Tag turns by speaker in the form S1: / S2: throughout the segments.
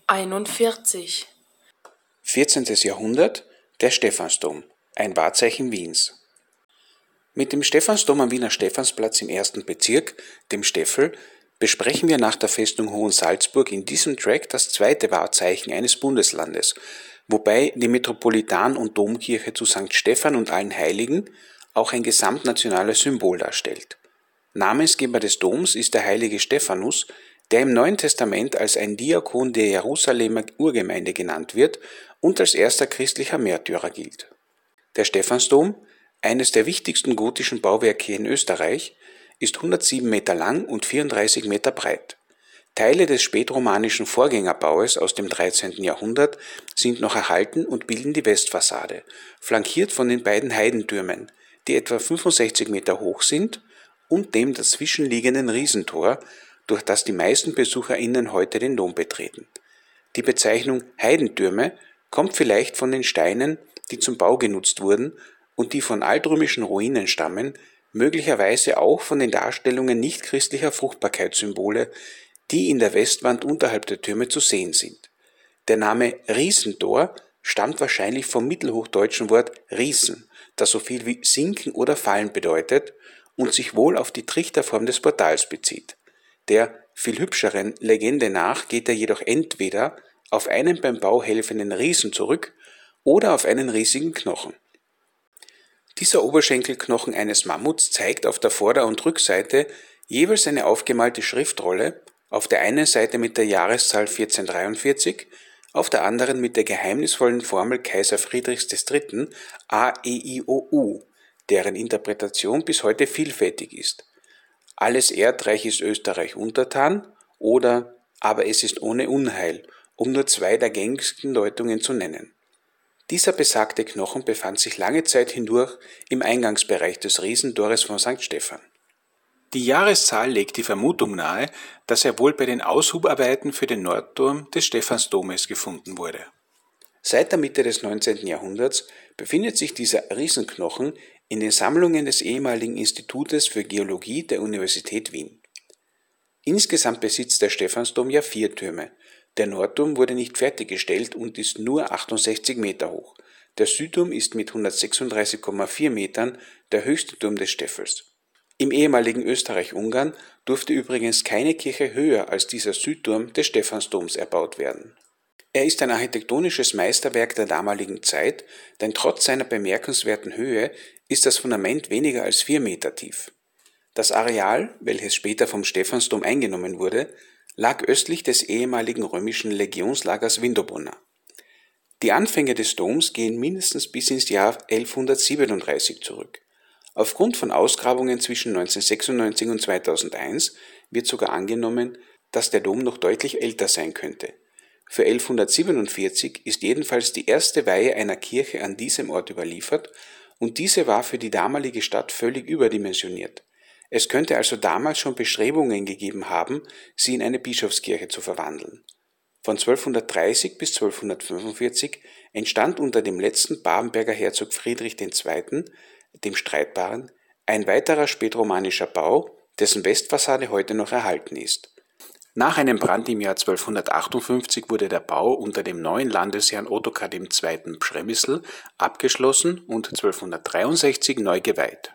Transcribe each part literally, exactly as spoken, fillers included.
S1: einundvierzig.
S2: vierzehntes Jahrhundert, der Stephansdom, ein Wahrzeichen Wiens. Mit dem Stephansdom am Wiener Stephansplatz im ersten Bezirk, dem Steffel, besprechen wir nach der Festung Hohensalzburg in diesem Track das zweite Wahrzeichen eines Bundeslandes, wobei die Metropolitan- und Domkirche zu Sankt Stephan und allen Heiligen auch ein gesamtnationales Symbol darstellt. Namensgeber des Doms ist der heilige Stephanus, der im Neuen Testament als ein Diakon der Jerusalemer Urgemeinde genannt wird und als erster christlicher Märtyrer gilt. Der Stephansdom, eines der wichtigsten gotischen Bauwerke in Österreich, ist hundertsieben Meter lang und vierunddreißig Meter breit. Teile des spätromanischen Vorgängerbaues aus dem dreizehnten Jahrhundert sind noch erhalten und bilden die Westfassade, flankiert von den beiden Heidentürmen, die etwa fünfundsechzig Meter hoch sind, und dem dazwischenliegenden Riesentor, durch das die meisten BesucherInnen heute den Dom betreten. Die Bezeichnung Heidentürme kommt vielleicht von den Steinen, die zum Bau genutzt wurden und die von altrömischen Ruinen stammen, möglicherweise auch von den Darstellungen nichtchristlicher Fruchtbarkeitssymbole, die in der Westwand unterhalb der Türme zu sehen sind. Der Name Riesentor stammt wahrscheinlich vom mittelhochdeutschen Wort Riesen, das so viel wie sinken oder fallen bedeutet und sich wohl auf die Trichterform des Portals bezieht. Der viel hübscheren Legende nach geht er jedoch entweder auf einen beim Bau helfenden Riesen zurück oder auf einen riesigen Knochen. Dieser Oberschenkelknochen eines Mammuts zeigt auf der Vorder- und Rückseite jeweils eine aufgemalte Schriftrolle, auf der einen Seite mit der Jahreszahl vierzehnhundertdreiundvierzig, auf der anderen mit der geheimnisvollen Formel Kaiser Friedrichs des Dritten A E I O U, deren Interpretation bis heute vielfältig ist. Alles Erdreich ist Österreich untertan oder aber es ist ohne Unheil, um nur zwei der gängigsten Deutungen zu nennen. Dieser besagte Knochen befand sich lange Zeit hindurch im Eingangsbereich des Riesentores von Sankt Stephan. Die Jahreszahl legt die Vermutung nahe, dass er wohl bei den Aushubarbeiten für den Nordturm des Stephansdomes gefunden wurde. Seit der Mitte des neunzehnten Jahrhunderts befindet sich dieser Riesenknochen in den Sammlungen des ehemaligen Institutes für Geologie der Universität Wien. Insgesamt besitzt der Stephansdom ja vier Türme. Der Nordturm wurde nicht fertiggestellt und ist nur achtundsechzig Meter hoch. Der Südturm ist mit hundertsechsunddreißig Komma vier Metern der höchste Turm des Steffels. Im ehemaligen Österreich-Ungarn durfte übrigens keine Kirche höher als dieser Südturm des Stephansdoms erbaut werden. Er ist ein architektonisches Meisterwerk der damaligen Zeit, denn trotz seiner bemerkenswerten Höhe ist das Fundament weniger als vier Meter tief. Das Areal, welches später vom Stephansdom eingenommen wurde, lag östlich des ehemaligen römischen Legionslagers Vindobona. Die Anfänge des Doms gehen mindestens bis ins Jahr elfhundertsiebenunddreißig zurück. Aufgrund von Ausgrabungen zwischen neunzehnhundertsechsundneunzig und zweitausendeins wird sogar angenommen, dass der Dom noch deutlich älter sein könnte. Für elfhundertsiebenundvierzig ist jedenfalls die erste Weihe einer Kirche an diesem Ort überliefert und diese war für die damalige Stadt völlig überdimensioniert. Es könnte also damals schon Bestrebungen gegeben haben, sie in eine Bischofskirche zu verwandeln. Von zwölfhundertdreißig bis zwölfhundertfünfundvierzig entstand unter dem letzten Babenberger Herzog Friedrich der Zweite., dem Streitbaren, ein weiterer spätromanischer Bau, dessen Westfassade heute noch erhalten ist. Nach einem Brand im Jahr zwölfhundertachtundfünfzig wurde der Bau unter dem neuen Landesherrn Ottokar der Zweite. Przemysl abgeschlossen und zwölfhundertdreiundsechzig neu geweiht.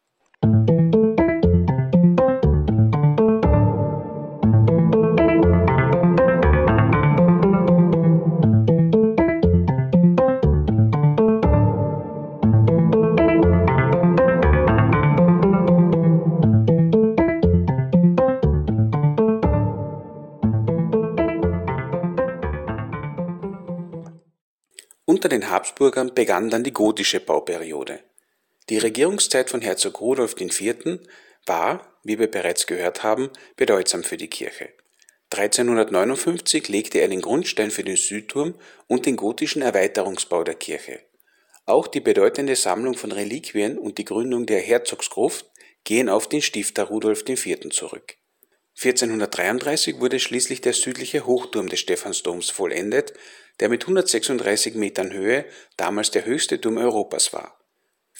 S2: Unter den Habsburgern begann dann die gotische Bauperiode. Die Regierungszeit von Herzog Rudolf der Vierte. war, wie wir bereits gehört haben, bedeutsam für die Kirche. dreizehnhundertneunundfünfzig legte er den Grundstein für den Südturm und den gotischen Erweiterungsbau der Kirche. Auch die bedeutende Sammlung von Reliquien und die Gründung der Herzogsgruft gehen auf den Stifter Rudolf der Vierte. zurück. vierzehnhundertdreiunddreißig wurde schließlich der südliche Hochturm des Stephansdoms vollendet, der mit hundertsechsunddreißig Metern Höhe damals der höchste Turm Europas war.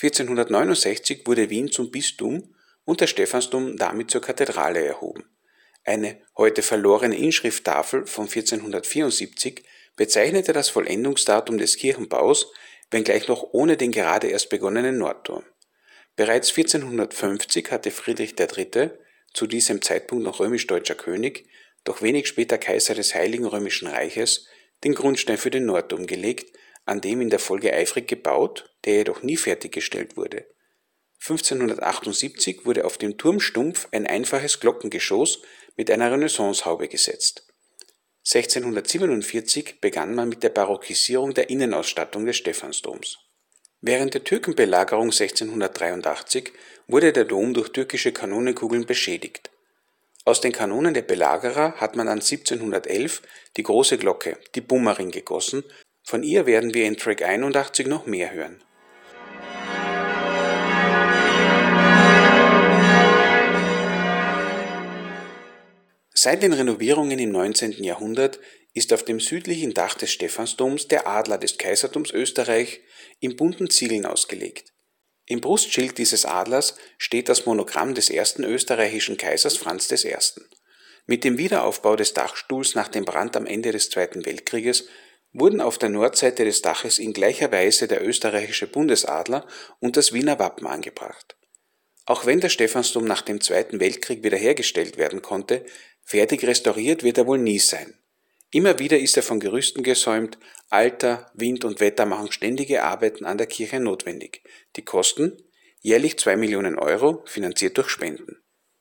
S2: vierzehnhundertneunundsechzig wurde Wien zum Bistum und der Stephansdom damit zur Kathedrale erhoben. Eine heute verlorene Inschrifttafel von vierzehnhundertvierundsiebzig bezeichnete das Vollendungsdatum des Kirchenbaus, wenngleich noch ohne den gerade erst begonnenen Nordturm. Bereits vierzehnhundertfünfzig hatte Friedrich der Dritte, zu diesem Zeitpunkt noch römisch-deutscher König, doch wenig später Kaiser des Heiligen Römischen Reiches, den Grundstein für den Nordturm gelegt, an dem in der Folge eifrig gebaut, der jedoch nie fertiggestellt wurde. fünfzehnhundertachtundsiebzig wurde auf dem Turmstumpf ein einfaches Glockengeschoss mit einer Renaissancehaube gesetzt. sechzehnhundertsiebenundvierzig begann man mit der Barockisierung der Innenausstattung des Stephansdoms. Während der Türkenbelagerung sechzehnhundertdreiundachtzig wurde der Dom durch türkische Kanonenkugeln beschädigt. Aus den Kanonen der Belagerer hat man dann siebzehnhundertelf die große Glocke, die Bummering, gegossen. Von ihr werden wir in Track einundachtzig noch mehr hören. Seit den Renovierungen im neunzehnten Jahrhundert ist auf dem südlichen Dach des Stephansdoms der Adler des Kaisertums Österreich in bunten Ziegeln ausgelegt. Im Brustschild dieses Adlers steht das Monogramm des ersten österreichischen Kaisers Franz der Erste. Mit dem Wiederaufbau des Dachstuhls nach dem Brand am Ende des Zweiten Weltkrieges wurden auf der Nordseite des Daches in gleicher Weise der österreichische Bundesadler und das Wiener Wappen angebracht. Auch wenn der Stephansdom nach dem Zweiten Weltkrieg wiederhergestellt werden konnte, fertig restauriert wird er wohl nie sein. Immer wieder ist er von Gerüsten gesäumt, Alter, Wind und Wetter machen ständige Arbeiten an der Kirche notwendig. Die Kosten? Jährlich zwei Millionen Euro, finanziert durch Spenden.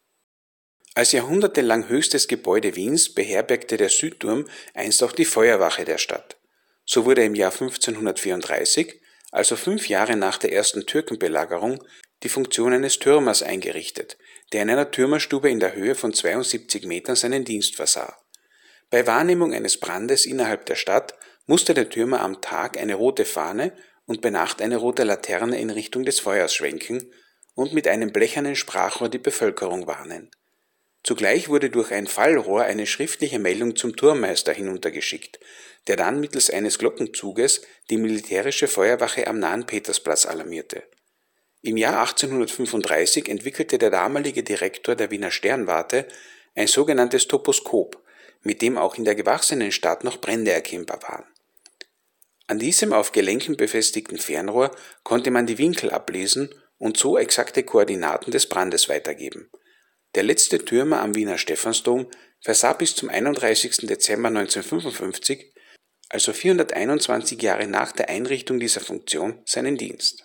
S2: Als jahrhundertelang höchstes Gebäude Wiens beherbergte der Südturm einst auch die Feuerwache der Stadt. So wurde im Jahr fünfzehnhundertvierunddreißig, also fünf Jahre nach der ersten Türkenbelagerung, die Funktion eines Türmers eingerichtet, der in einer Türmerstube in der Höhe von zweiundsiebzig Metern seinen Dienst versah. Bei Wahrnehmung eines Brandes innerhalb der Stadt musste der Türmer am Tag eine rote Fahne und bei Nacht eine rote Laterne in Richtung des Feuers schwenken und mit einem blechernen Sprachrohr die Bevölkerung warnen. Zugleich wurde durch ein Fallrohr eine schriftliche Meldung zum Turmmeister hinuntergeschickt, der dann mittels eines Glockenzuges die militärische Feuerwache am nahen Petersplatz alarmierte. Im Jahr achtzehnhundertfünfunddreißig entwickelte der damalige Direktor der Wiener Sternwarte ein sogenanntes Toposkop, mit dem auch in der gewachsenen Stadt noch Brände erkennbar waren. An diesem auf Gelenken befestigten Fernrohr konnte man die Winkel ablesen und so exakte Koordinaten des Brandes weitergeben. Der letzte Türmer am Wiener Stephansdom versah bis zum einunddreißigsten Dezember neunzehnhundertfünfundfünfzig, also vierhunderteinundzwanzig Jahre nach der Einrichtung dieser Funktion, seinen Dienst.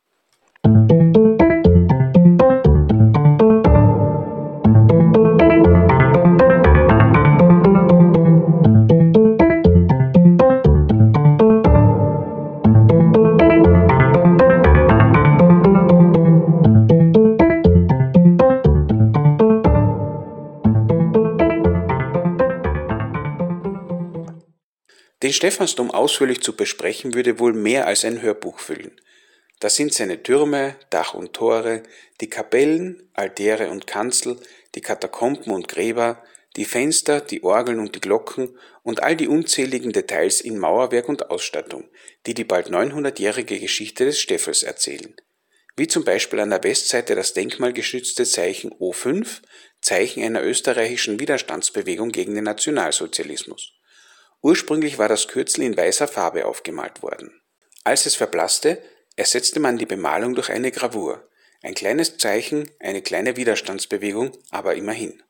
S2: Den Stephansdom ausführlich zu besprechen, würde wohl mehr als ein Hörbuch füllen. Das sind seine Türme, Dach und Tore, die Kapellen, Altäre und Kanzel, die Katakomben und Gräber, die Fenster, die Orgeln und die Glocken und all die unzähligen Details in Mauerwerk und Ausstattung, die die bald neunhundertjährige Geschichte des Steffels erzählen. Wie zum Beispiel an der Westseite das denkmalgeschützte Zeichen O fünf, Zeichen einer österreichischen Widerstandsbewegung gegen den Nationalsozialismus. Ursprünglich war das Kürzel in weißer Farbe aufgemalt worden. Als es verblasste, ersetzte man die Bemalung durch eine Gravur. Ein kleines Zeichen, eine kleine Widerstandsbewegung, aber immerhin.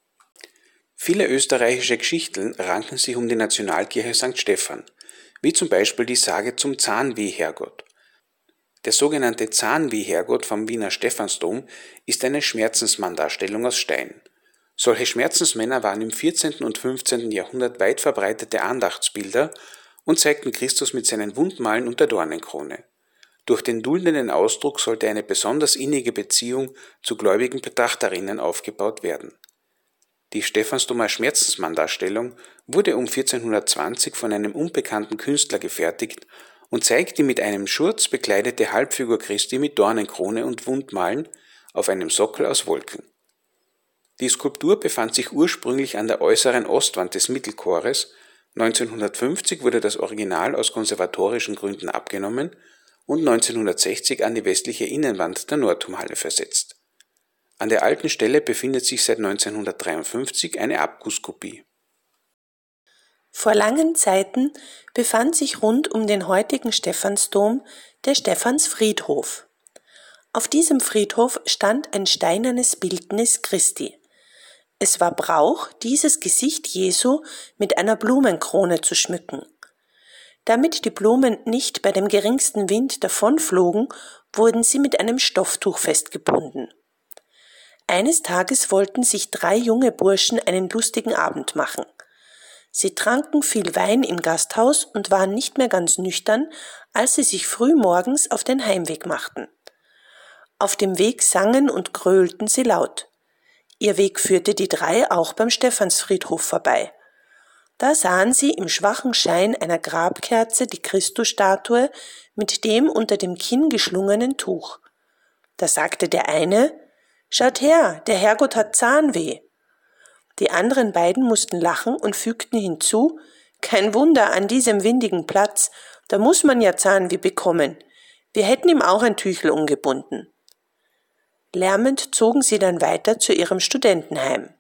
S2: Viele österreichische Geschichten ranken sich um die Nationalkirche Sankt Stephan, wie zum Beispiel die Sage zum Zahnweh-Herrgott. Der sogenannte Zahnweh-Herrgott vom Wiener Stephansdom ist eine Schmerzensmanndarstellung aus Stein. Solche Schmerzensmänner waren im vierzehnten und fünfzehnten Jahrhundert weit verbreitete Andachtsbilder und zeigten Christus mit seinen Wundmalen und der Dornenkrone. Durch den duldenden Ausdruck sollte eine besonders innige Beziehung zu gläubigen Betrachterinnen aufgebaut werden. Die Stephansdomer Schmerzensmanndarstellung wurde um vierzehnhundertzwanzig von einem unbekannten Künstler gefertigt und zeigt die mit einem Schurz bekleidete Halbfigur Christi mit Dornenkrone und Wundmalen auf einem Sockel aus Wolken. Die Skulptur befand sich ursprünglich an der äußeren Ostwand des Mittelchores, neunzehnhundertfünfzig wurde das Original aus konservatorischen Gründen abgenommen und neunzehnhundertsechzig an die westliche Innenwand der Nordturmhalle versetzt. An der alten Stelle befindet sich seit neunzehnhundertdreiundfünfzig eine Abgusskopie.
S1: Vor langen Zeiten befand sich rund um den heutigen Stephansdom der Stephansfriedhof. Auf diesem Friedhof stand ein steinernes Bildnis Christi. Es war Brauch, dieses Gesicht Jesu mit einer Blumenkrone zu schmücken. Damit die Blumen nicht bei dem geringsten Wind davonflogen, wurden sie mit einem Stofftuch festgebunden. Eines Tages wollten sich drei junge Burschen einen lustigen Abend machen. Sie tranken viel Wein im Gasthaus und waren nicht mehr ganz nüchtern, als sie sich früh morgens auf den Heimweg machten. Auf dem Weg sangen und gröhlten sie laut. Ihr Weg führte die drei auch beim Stephansfriedhof vorbei. Da sahen sie im schwachen Schein einer Grabkerze die Christusstatue mit dem unter dem Kinn geschlungenen Tuch. Da sagte der eine: »Schaut her, der Herrgott hat Zahnweh.« Die anderen beiden mussten lachen und fügten hinzu: »Kein Wunder an diesem windigen Platz, da muss man ja Zahnweh bekommen. Wir hätten ihm auch ein Tüchel umgebunden.« Lärmend zogen sie dann weiter zu ihrem Studentenheim.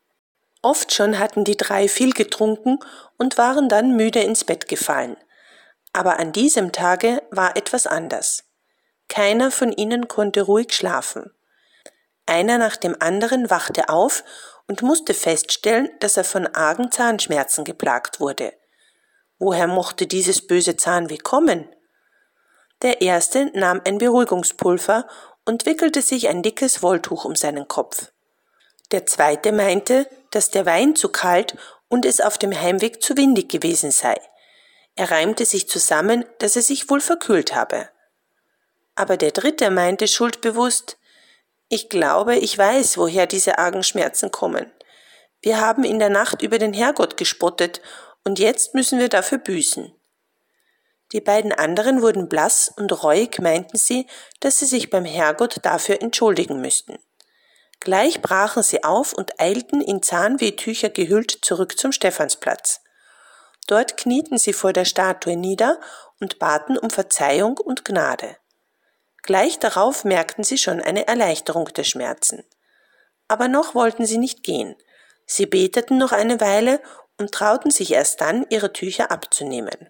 S1: Oft schon hatten die drei viel getrunken und waren dann müde ins Bett gefallen. Aber an diesem Tage war etwas anders. Keiner von ihnen konnte ruhig schlafen. Einer nach dem anderen wachte auf und musste feststellen, dass er von argen Zahnschmerzen geplagt wurde. Woher mochte dieses böse Zahnweh kommen? Der erste nahm ein Beruhigungspulver und wickelte sich ein dickes Wolltuch um seinen Kopf. Der zweite meinte, dass der Wein zu kalt und es auf dem Heimweg zu windig gewesen sei. Er reimte sich zusammen, dass er sich wohl verkühlt habe. Aber der dritte meinte schuldbewusst: »Ich glaube, ich weiß, woher diese argen Schmerzen kommen. Wir haben in der Nacht über den Herrgott gespottet und jetzt müssen wir dafür büßen.« Die beiden anderen wurden blass und reuig meinten sie, dass sie sich beim Herrgott dafür entschuldigen müssten. Gleich brachen sie auf und eilten in Zahnwehtücher gehüllt zurück zum Stephansplatz. Dort knieten sie vor der Statue nieder und baten um Verzeihung und Gnade. Gleich darauf merkten sie schon eine Erleichterung der Schmerzen. Aber noch wollten sie nicht gehen. Sie beteten noch eine Weile und trauten sich erst dann, ihre Tücher abzunehmen.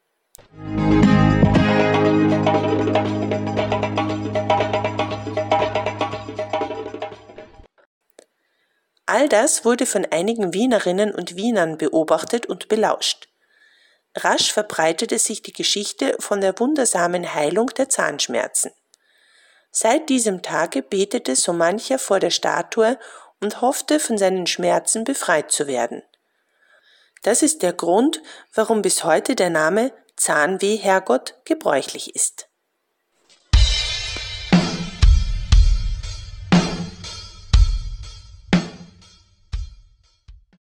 S1: All das wurde von einigen Wienerinnen und Wienern beobachtet und belauscht. Rasch verbreitete sich die Geschichte von der wundersamen Heilung der Zahnschmerzen. Seit diesem Tage betete so mancher vor der Statue und hoffte, von seinen Schmerzen befreit zu werden. Das ist der Grund, warum bis heute der Name Zahnweh-Herrgott gebräuchlich ist.